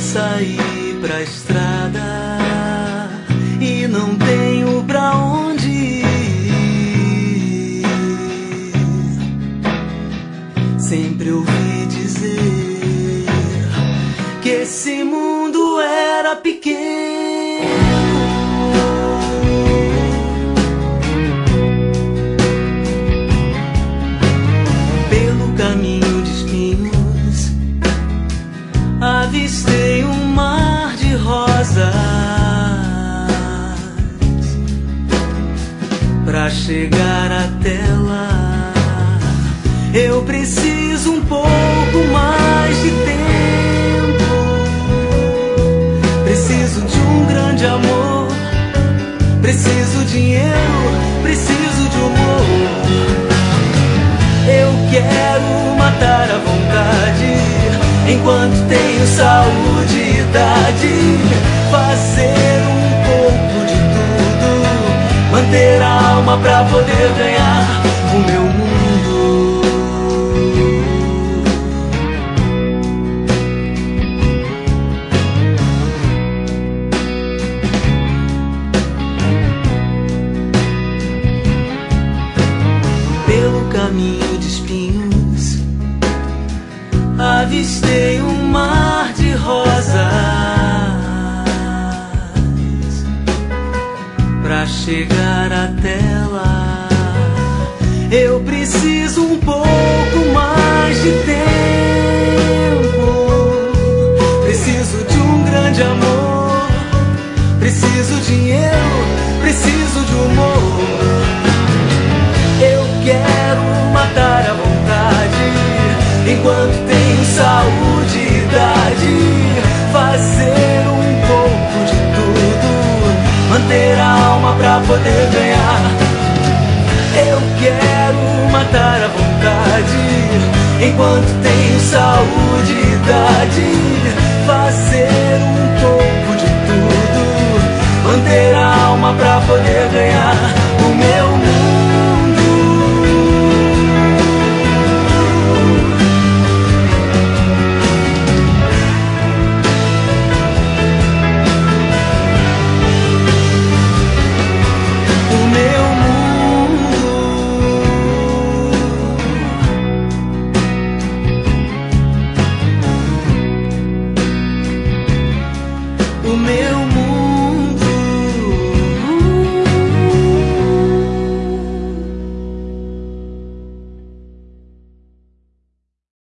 saí pra estrada e não tenho pra onde ir. Sempre ouvi dizer que esse mundo era pequeno. Pelo caminho de espinhos avistei um mar de rosas. Pra chegar até lá, eu preciso um pouco mais de tempo. Preciso de um grande amor, preciso dinheiro, preciso de humor. Eu quero matar a vontade enquanto tenho saúde e idade. Fazer um pouco de tudo, manter a alma pra poder ganhar o meu mundo. Pelo caminho de espinhos avistei um mar de rosas. Pra chegar até lá, eu preciso um pouco mais de tempo. Preciso de um grande amor, preciso dinheiro, preciso de humor. Eu quero matar a vontade enquanto tenho saúde e idade. Fazer um pouco de tudo, manter a alma pra poder ganhar. Eu quero matar a vontade enquanto tenho saúde e idade. Fazer um pouco de tudo, manter a alma pra poder ganhar o meu mundo. O meu mundo.